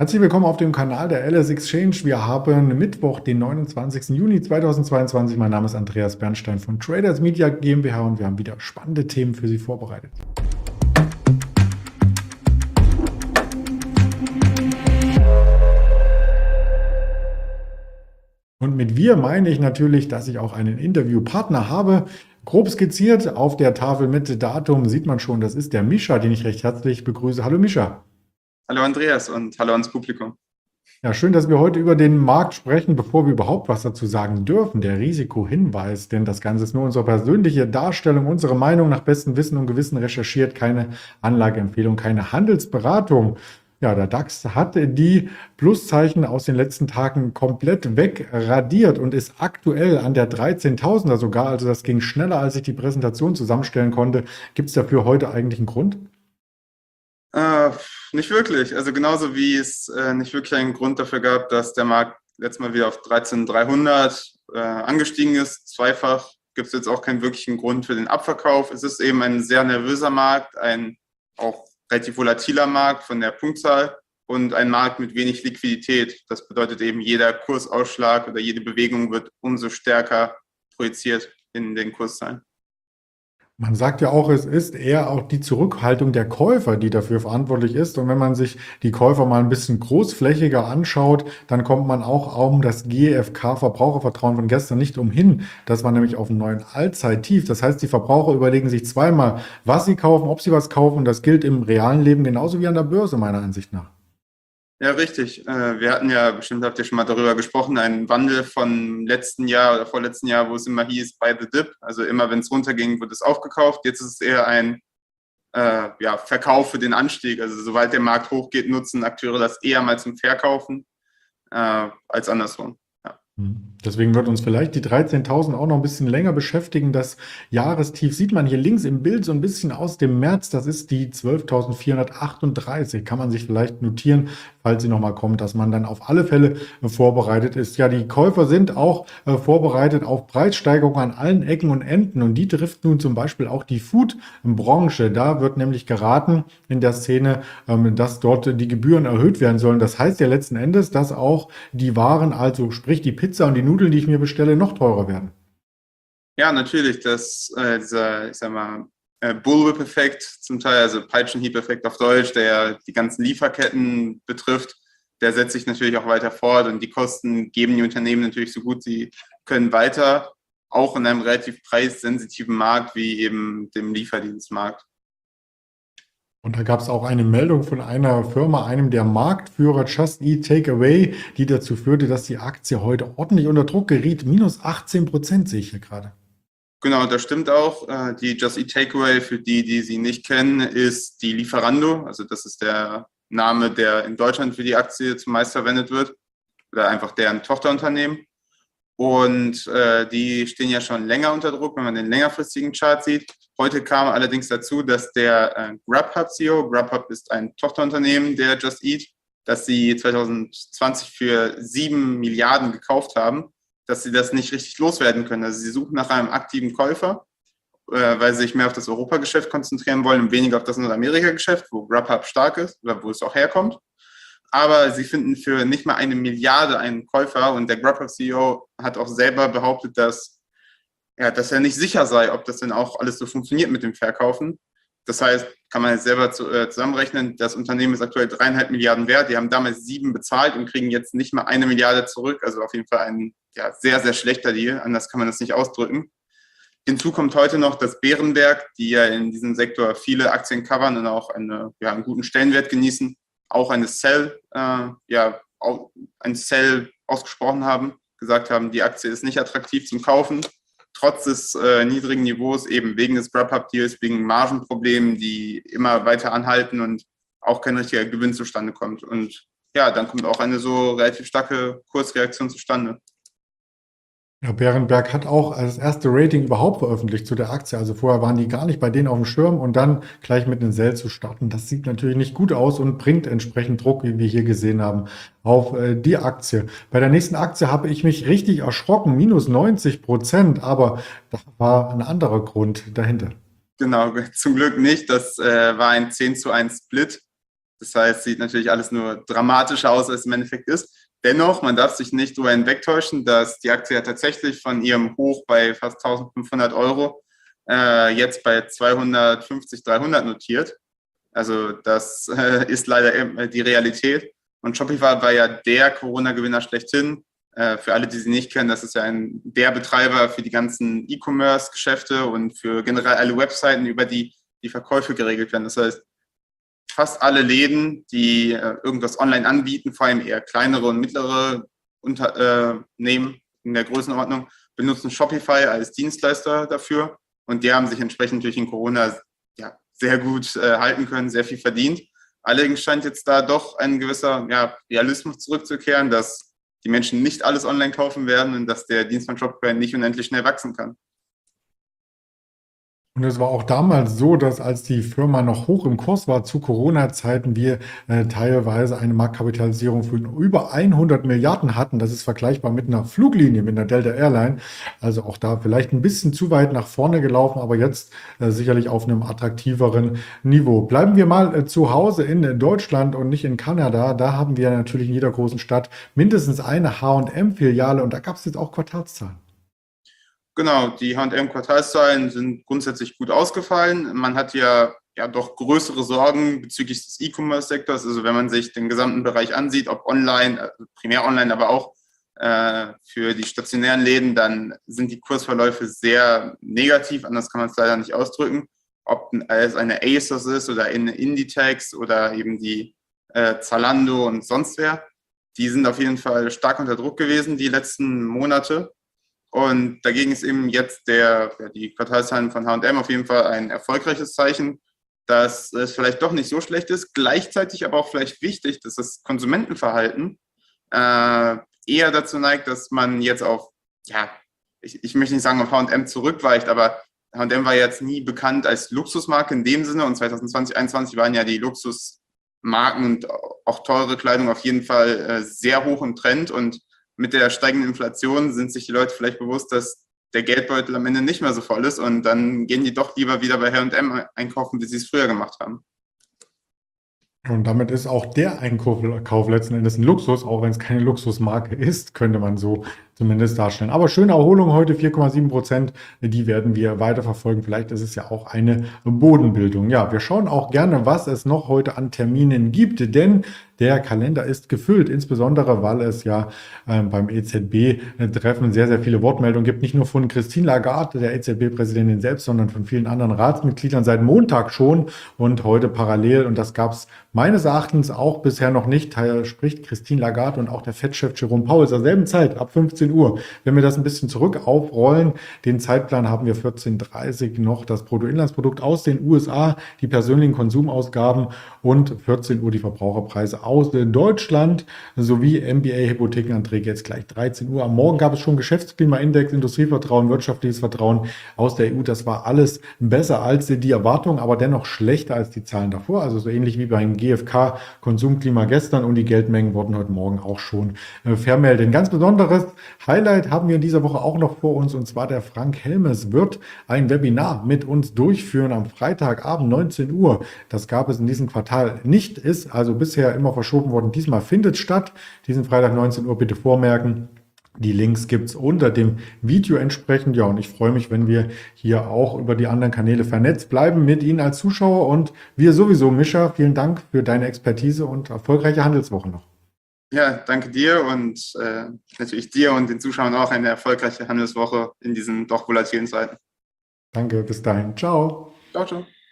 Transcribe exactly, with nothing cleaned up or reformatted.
Herzlich willkommen auf dem Kanal der L S Exchange. Wir haben Mittwoch, den neunundzwanzigsten Juni zweitausendzweiundzwanzig. Mein Name ist Andreas Bernstein von Traders Media GmbH und wir haben wieder spannende Themen für Sie vorbereitet. Und mit wir meine ich natürlich, dass ich auch einen Interviewpartner habe. Grob skizziert auf der Tafel mit Datum sieht man schon, das ist der Mischa, den ich recht herzlich begrüße. Hallo Mischa. Hallo Andreas und hallo ans Publikum. Ja, schön, dass wir heute über den Markt sprechen, bevor wir überhaupt was dazu sagen dürfen. Der Risikohinweis, denn das Ganze ist nur unsere persönliche Darstellung, unsere Meinung nach bestem Wissen und Gewissen recherchiert, keine Anlageempfehlung, keine Handelsberatung. Ja, der DAX hat die Pluszeichen aus den letzten Tagen komplett wegradiert und ist aktuell an der dreizehntausender sogar. Also das ging schneller, als ich die Präsentation zusammenstellen konnte. Gibt es dafür heute eigentlich einen Grund? Äh, nicht wirklich. Also genauso wie es äh, nicht wirklich einen Grund dafür gab, dass der Markt letztes Mal wieder auf dreizehntausenddreihundert äh, angestiegen ist, zweifach, gibt es jetzt auch keinen wirklichen Grund für den Abverkauf. Es ist eben ein sehr nervöser Markt, ein auch relativ volatiler Markt von der Punktzahl und ein Markt mit wenig Liquidität. Das bedeutet eben, jeder Kursausschlag oder jede Bewegung wird umso stärker projiziert in den Kurszahlen. Man sagt ja auch, es ist eher auch die Zurückhaltung der Käufer, die dafür verantwortlich ist. Und wenn man sich die Käufer mal ein bisschen großflächiger anschaut, dann kommt man auch um das G F K-Verbrauchervertrauen von gestern nicht umhin. Das war nämlich auf einem neuen Allzeittief. Das heißt, die Verbraucher überlegen sich zweimal, was sie kaufen, ob sie was kaufen. Und das gilt im realen Leben genauso wie an der Börse, meiner Ansicht nach. Ja, richtig. Wir hatten ja, bestimmt habt ihr schon mal darüber gesprochen, einen Wandel von letzten Jahr oder vorletzten Jahr, wo es immer hieß, buy the dip. Also immer, wenn es runterging, wurde es aufgekauft. Jetzt ist es eher ein äh, ja, Verkauf für den Anstieg. Also sobald der Markt hochgeht, nutzen Akteure das eher mal zum Verkaufen äh, als andersrum. Ja. Deswegen wird uns vielleicht die dreizehntausend auch noch ein bisschen länger beschäftigen. Das Jahrestief sieht man hier links im Bild so ein bisschen aus dem März. Das ist die zwölftausendvierhundertachtunddreißig. Kann man sich vielleicht notieren, falls sie nochmal kommt, dass man dann auf alle Fälle vorbereitet ist. Ja, die Käufer sind auch äh, vorbereitet auf Preissteigerungen an allen Ecken und Enden. Und die trifft nun zum Beispiel auch die Food-Branche. Da wird nämlich geraten in der Szene, ähm, dass dort die Gebühren erhöht werden sollen. Das heißt ja letzten Endes, dass auch die Waren, also sprich die Pizza und die Nudeln, die ich mir bestelle, noch teurer werden. Ja, natürlich, das, äh, dieser, ich sag mal, äh, Bullwhip-Effekt zum Teil, also Peitschenhieb-Effekt auf Deutsch, der die ganzen Lieferketten betrifft, der setzt sich natürlich auch weiter fort und die Kosten geben die Unternehmen natürlich so gut sie können weiter, auch in einem relativ preissensitiven Markt wie eben dem Lieferdienstmarkt. Und da gab es auch eine Meldung von einer Firma, einem der Marktführer Just Eat Takeaway, die dazu führte, dass die Aktie heute ordentlich unter Druck geriet. Minus achtzehn Prozent sehe ich hier gerade. Genau, das stimmt auch. Die Just Eat Takeaway, für die, die sie nicht kennen, ist die Lieferando. Also das ist der Name, der in Deutschland für die Aktie zumeist verwendet wird. Oder einfach deren Tochterunternehmen. Und äh, die stehen ja schon länger unter Druck, wenn man den längerfristigen Chart sieht. Heute kam allerdings dazu, dass der äh, Grubhub-C E O, Grubhub ist ein Tochterunternehmen der Just Eat, dass sie zweitausendzwanzig für sieben Milliarden gekauft haben, dass sie das nicht richtig loswerden können. Also sie suchen nach einem aktiven Käufer, äh, weil sie sich mehr auf das Europageschäft konzentrieren wollen und weniger auf das Nordamerika-Geschäft, wo Grubhub stark ist oder wo es auch herkommt. Aber sie finden für nicht mal eine Milliarde einen Käufer und der Grubhub-C E O hat auch selber behauptet, dass, ja, dass er nicht sicher sei, ob das denn auch alles so funktioniert mit dem Verkaufen. Das heißt, kann man jetzt selber zu, äh, zusammenrechnen, das Unternehmen ist aktuell dreieinhalb Milliarden wert. Die haben damals sieben bezahlt und kriegen jetzt nicht mal eine Milliarde zurück. Also auf jeden Fall ein ja, sehr, sehr schlechter Deal. Anders kann man das nicht ausdrücken. Hinzu kommt heute noch, dass Berenberg, die ja in diesem Sektor viele Aktien covern und auch eine, ja, einen guten Stellenwert genießen, auch eine Sell, äh, ja, auch ein Sell ausgesprochen haben, gesagt haben, die Aktie ist nicht attraktiv zum Kaufen, trotz des äh, niedrigen Niveaus, eben wegen des Grubhub-Deals, wegen Margenproblemen, die immer weiter anhalten und auch kein richtiger Gewinn zustande kommt. Und ja, dann kommt auch eine so relativ starke Kursreaktion zustande. Ja, Berenberg hat auch als erste Rating überhaupt veröffentlicht zu der Aktie. Also vorher waren die gar nicht bei denen auf dem Schirm und dann gleich mit einem Sell zu starten. Das sieht natürlich nicht gut aus und bringt entsprechend Druck, wie wir hier gesehen haben, auf äh, die Aktie. Bei der nächsten Aktie habe ich mich richtig erschrocken, minus neunzig Prozent, aber da war ein anderer Grund dahinter. Genau, zum Glück nicht. Das äh, war ein zehn zu eins Split. Das heißt, sieht natürlich alles nur dramatischer aus, als es im Endeffekt ist. Dennoch, man darf sich nicht darüber hinwegtäuschen, dass die Aktie ja tatsächlich von ihrem Hoch bei fast eintausendfünfhundert Euro äh, jetzt bei zweihundertfünfzig, dreihundert notiert. Also das äh, ist leider die Realität. Und Shopify war ja der Corona-Gewinner schlechthin. Äh, für alle, die sie nicht kennen, das ist ja ein, der Betreiber für die ganzen E-Commerce-Geschäfte und für generell alle Webseiten, über die die Verkäufe geregelt werden. Das heißt, fast alle Läden, die äh, irgendwas online anbieten, vor allem eher kleinere und mittlere Unternehmen in der Größenordnung, benutzen Shopify als Dienstleister dafür. Und die haben sich entsprechend durch den Corona ja, sehr gut äh, halten können, sehr viel verdient. Allerdings scheint jetzt da doch ein gewisser ja, Realismus zurückzukehren, dass die Menschen nicht alles online kaufen werden und dass der Dienst von Shopify nicht unendlich schnell wachsen kann. Und es war auch damals so, dass als die Firma noch hoch im Kurs war zu Corona-Zeiten, wir äh, teilweise eine Marktkapitalisierung von über hundert Milliarden hatten. Das ist vergleichbar mit einer Fluglinie, mit einer Delta Airline. Also auch da vielleicht ein bisschen zu weit nach vorne gelaufen, aber jetzt äh, sicherlich auf einem attraktiveren Niveau. Bleiben wir mal äh, zu Hause in Deutschland und nicht in Kanada. Da haben wir natürlich in jeder großen Stadt mindestens eine H und M-Filiale und da gab es jetzt auch Quartalszahlen. Genau, die H und M-Quartalszahlen sind grundsätzlich gut ausgefallen. Man hat ja, ja doch größere Sorgen bezüglich des E-Commerce-Sektors. Also wenn man sich den gesamten Bereich ansieht, ob online, also primär online, aber auch äh, für die stationären Läden, dann sind die Kursverläufe sehr negativ. Anders kann man es leider nicht ausdrücken. Ob es eine ASOS ist oder eine Inditex oder eben die äh, Zalando und sonst wer. Die sind auf jeden Fall stark unter Druck gewesen die letzten Monate. Und dagegen ist eben jetzt der, ja, die Quartalszahlen von H und M auf jeden Fall ein erfolgreiches Zeichen, dass es vielleicht doch nicht so schlecht ist. Gleichzeitig aber auch vielleicht wichtig, dass das Konsumentenverhalten äh, eher dazu neigt, dass man jetzt auf, ja, ich, ich möchte nicht sagen, auf H und M zurückweicht, aber H und M war jetzt nie bekannt als Luxusmarke in dem Sinne und zwanzig zwanzig, einundzwanzig waren ja die Luxusmarken und auch teure Kleidung auf jeden Fall äh, sehr hoch im Trend und mit der steigenden Inflation sind sich die Leute vielleicht bewusst, dass der Geldbeutel am Ende nicht mehr so voll ist und dann gehen die doch lieber wieder bei H und M einkaufen, wie sie es früher gemacht haben. Und damit ist auch der Einkauf letzten Endes ein Luxus, auch wenn es keine Luxusmarke ist, könnte man so zumindest darstellen. Aber schöne Erholung heute, vier Komma sieben Prozent, die werden wir weiterverfolgen. Vielleicht ist es ja auch eine Bodenbildung. Ja, wir schauen auch gerne, was es noch heute an Terminen gibt, denn der Kalender ist gefüllt, insbesondere weil es ja äh, beim E Z B-Treffen sehr, sehr viele Wortmeldungen gibt. Nicht nur von Christine Lagarde, der E Z B-Präsidentin selbst, sondern von vielen anderen Ratsmitgliedern seit Montag schon und heute parallel. Und das gab es meines Erachtens auch bisher noch nicht. Da spricht Christine Lagarde und auch der Fed-Chef Jerome Powell zur selben Zeit, ab fünfzehn Uhr. Wenn wir das ein bisschen zurück aufrollen, den Zeitplan haben wir vierzehn Uhr dreißig noch das Bruttoinlandsprodukt aus den U S A, die persönlichen Konsumausgaben und vierzehn Uhr die Verbraucherpreise aus Deutschland sowie M B A-Hypothekenanträge jetzt gleich dreizehn Uhr. Am Morgen gab es schon Geschäftsklimaindex, Industrievertrauen, wirtschaftliches Vertrauen aus der E U. Das war alles besser als die Erwartung, aber dennoch schlechter als die Zahlen davor. Also so ähnlich wie beim G F K Konsumklima gestern und die Geldmengen wurden heute Morgen auch schon äh, vermeldet. Ein ganz besonderes Highlight haben wir in dieser Woche auch noch vor uns und zwar der Frank Helmes wird ein Webinar mit uns durchführen am Freitagabend neunzehn Uhr. Das gab es in diesem Quartal nicht, ist also bisher immer verschoben worden. Diesmal findet statt. Diesen Freitag neunzehn Uhr bitte vormerken. Die Links gibt es unter dem Video entsprechend. Ja, und ich freue mich, wenn wir hier auch über die anderen Kanäle vernetzt bleiben mit Ihnen als Zuschauer. Und wir sowieso, Mischa, vielen Dank für deine Expertise und erfolgreiche Handelswoche noch. Ja, danke dir und äh, natürlich dir und den Zuschauern auch eine erfolgreiche Handelswoche in diesen doch volatilen Zeiten. Danke, bis dahin. Ciao. Ciao, ciao.